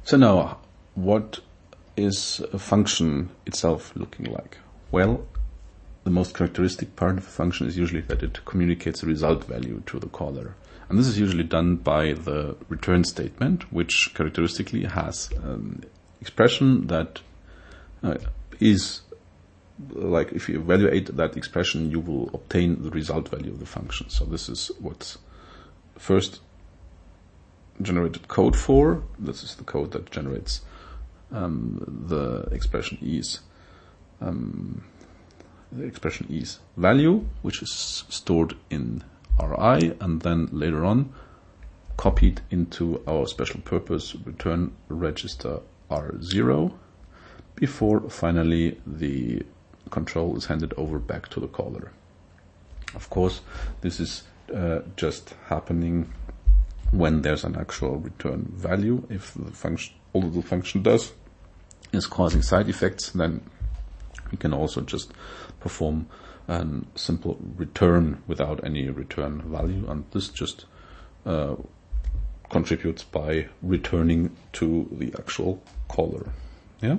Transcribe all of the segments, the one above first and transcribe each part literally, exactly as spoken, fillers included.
So now, what is a function itself looking like? Well, the most characteristic part of a function is usually that it communicates a result value to the caller. And this is usually done by the return statement, which characteristically has an expression that uh, is like if you evaluate that expression, you will obtain the result value of the function. So this is what's first generated code for. This is the code that generates um, the expression is um, the expression is value, which is stored in R I and then later on copied into our special purpose return register R zero before finally the control is handed over back to the caller. Of course, this is uh, just happening when there's an actual return value. If the function, all the function does is causing side effects, then we can also just perform a simple return without any return value, and this just uh, contributes by returning to the actual caller. Yeah.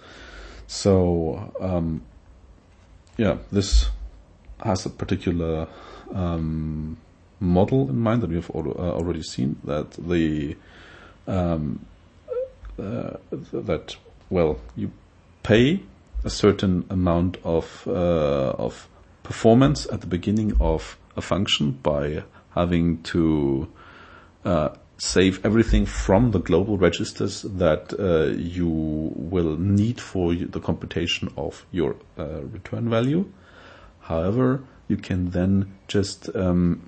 So um, yeah, this has a particular um, model in mind that we have al- uh, already seen. That the um, uh, that well, you pay a certain amount of uh, of performance at the beginning of a function by having to uh, save everything from the global registers that uh, you will need for the computation of your uh, return value. However, you can then just um,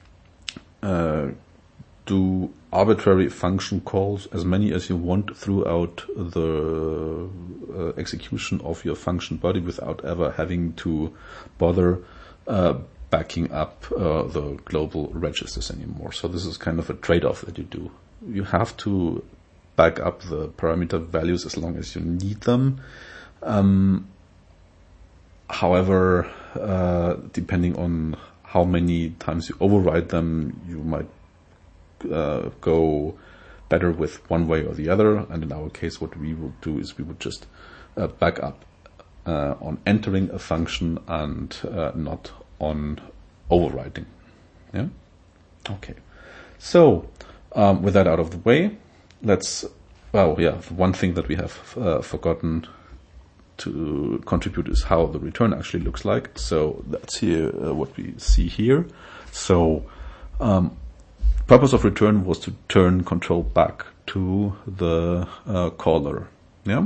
uh, do arbitrary function calls, as many as you want, throughout the uh, execution of your function body without ever having to bother uh, backing up uh, the global registers anymore. So this is kind of a trade-off that you do. You have to back up the parameter values as long as you need them. Um, however, uh, depending on how many times you override them, you might uh, go better with one way or the other. And in our case, what we will do is we would just uh, back up uh, on entering a function and uh, not on overriding. Yeah. Okay. So um, with that out of the way, let's. Well, yeah. One thing that we have uh, forgotten to contribute is how the return actually looks like. So that's here uh, what we see here. So um, purpose of return was to turn control back to the uh, caller. Yeah.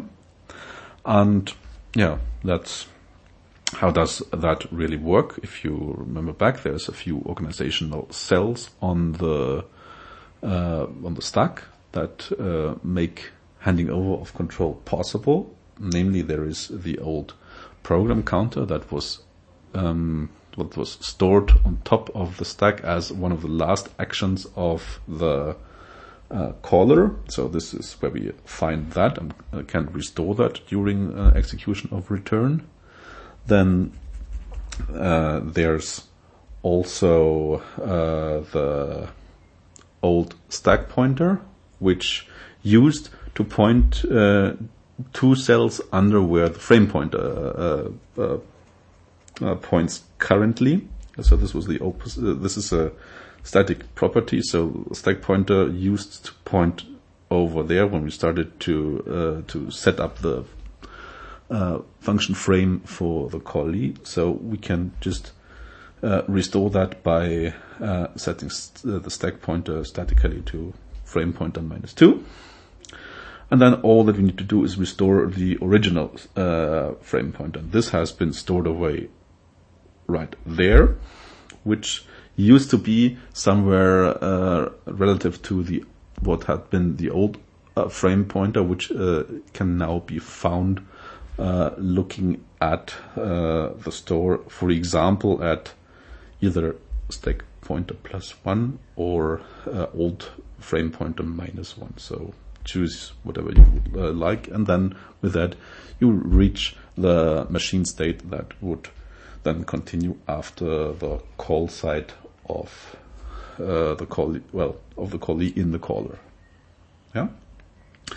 And yeah, that's. How does that really work? If you remember back, there's a few organizational cells on the uh, on the stack that uh, make handing over of control possible. Namely, there is the old program counter that was um, what was stored on top of the stack as one of the last actions of the uh, caller. So this is where we find that and uh, can restore that during uh, execution of return. Then uh, there's also uh, the old stack pointer, which used to point uh, two cells under where the frame pointer uh, uh, uh, points currently. So this was the opposite. Uh, this is a static property. So stack pointer used to point over there when we started to uh, to set up the Uh, function frame for the callee. So we can just uh, restore that by uh, setting st- uh, the stack pointer statically to frame pointer minus two. And then all that we need to do is restore the original uh, frame pointer. This has been stored away right there, which used to be somewhere uh, relative to the what had been the old uh, frame pointer, which uh, can now be found Uh, looking at uh, the store, for example, at either stack pointer plus one or uh, old frame pointer minus one. So choose whatever you would uh, like, and then with that you reach the machine state that would then continue after the call side of uh, the call, well, of the callee in the caller. Yeah.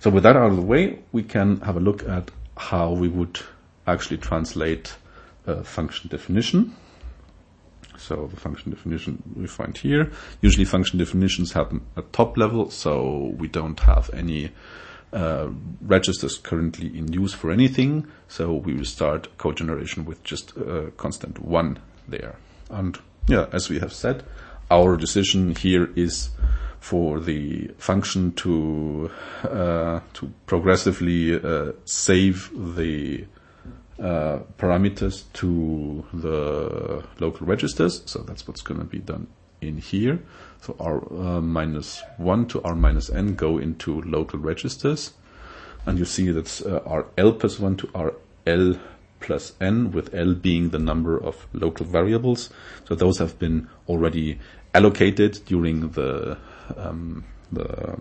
So with that out of the way, we can have a look at how we would actually translate a function definition. So the function definition we find here. Usually function definitions happen at top level, so we don't have any uh, registers currently in use for anything. So we will start code generation with just a constant one there. And yeah, as we have said, our decision here is for the function to uh, to progressively uh, save the uh, parameters to the local registers. So that's what's going to be done in here. So r uh, minus one to r minus n go into local registers, and you see that's uh, rl plus one to rl plus n, with l being the number of local variables. So those have been already allocated during the Um, the,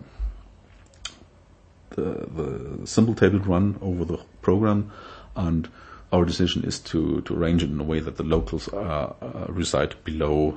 the the simple table run over the program, and our decision is to to arrange it in a way that the locals uh, uh, reside below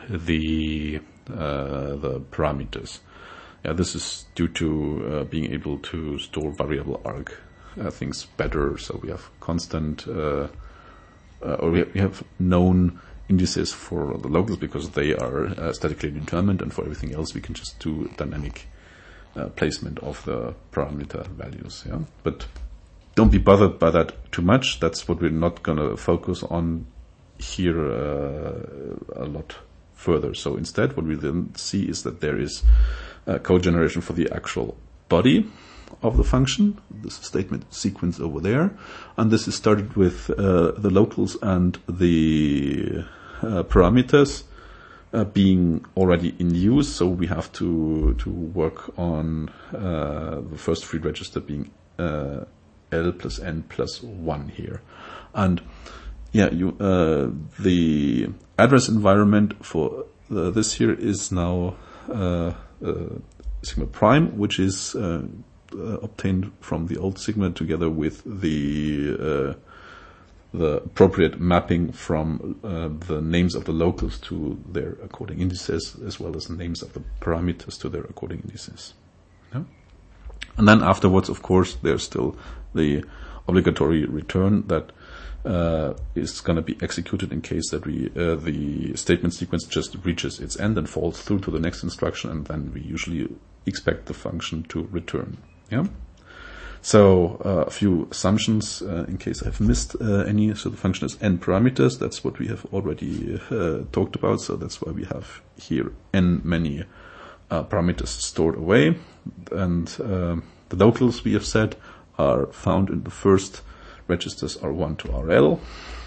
the uh, the parameters. Yeah, this is due to uh, being able to store variable arg uh, things better. So we have constant, uh, uh, or we have, we have known indices for the locals because they are uh, statically determined, and for everything else we can just do dynamic uh, placement of the parameter values. Yeah, but don't be bothered by that too much. That's what we're not going to focus on here uh, a lot further. So instead, what we then see is that there is uh, code generation for the actual body of the function, this statement sequence over there, and this is started with uh, the locals and the uh, parameters uh, being already in use. So we have to to work on uh, the first free register being uh, L plus N plus one here, and yeah, you uh, the address environment for uh, this here is now uh, uh, sigma prime, which is uh, Uh, obtained from the old sigma together with the uh, the appropriate mapping from uh, the names of the locals to their according indices, as well as the names of the parameters to their according indices. Yeah? And then afterwards, of course, there's still the obligatory return that uh, is going to be executed in case that we uh, the statement sequence just reaches its end and falls through to the next instruction, and then we usually expect the function to return. Yeah. So uh, a few assumptions uh, in case I've missed uh, any. So the function is n parameters. That's what we have already uh, talked about. So that's why we have here n many uh, parameters stored away. And uh, the locals, we have said, are found in the first registers R one to R L.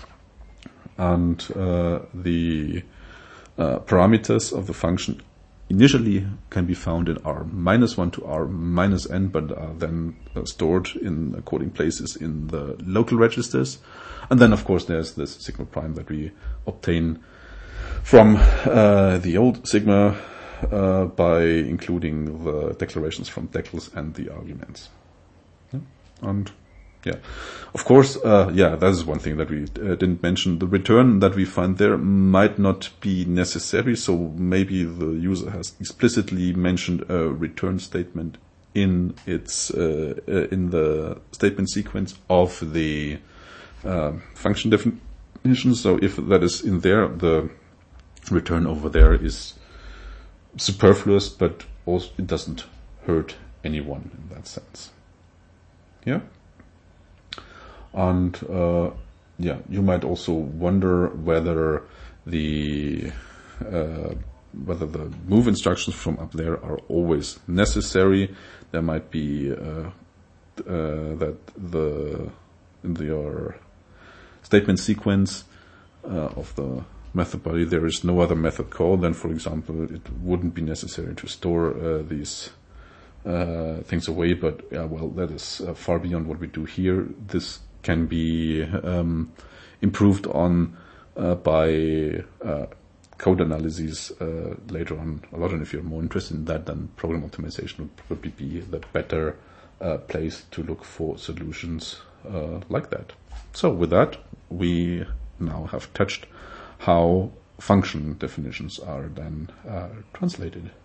And uh, the uh, parameters of the function initially can be found in R minus one to R minus n, but are then uh, stored in according places in the local registers. And then, of course, there's this sigma prime that we obtain from uh, the old sigma uh, by including the declarations from decals and the arguments. Yeah. And yeah, of course, uh, yeah, that is one thing that we uh, didn't mention. The return that we find there might not be necessary, so maybe the user has explicitly mentioned a return statement in its uh, uh, in the statement sequence of the uh, function definition. So if that is in there, the return over there is superfluous, but also it doesn't hurt anyone in that sense. Yeah. And uh, yeah, you might also wonder whether the uh, whether the move instructions from up there are always necessary. There might be uh, uh, that the in the, your statement sequence uh, of the method body there is no other method call. Then, for example, it wouldn't be necessary to store uh, these uh, things away. But yeah, well, that is uh, far beyond what we do here. This can be um, improved on uh, by uh, code analyses uh, later on a lot. And if you're more interested in that, then program optimization would probably be the better uh, place to look for solutions uh, like that. So with that, we now have touched how function definitions are then uh, translated.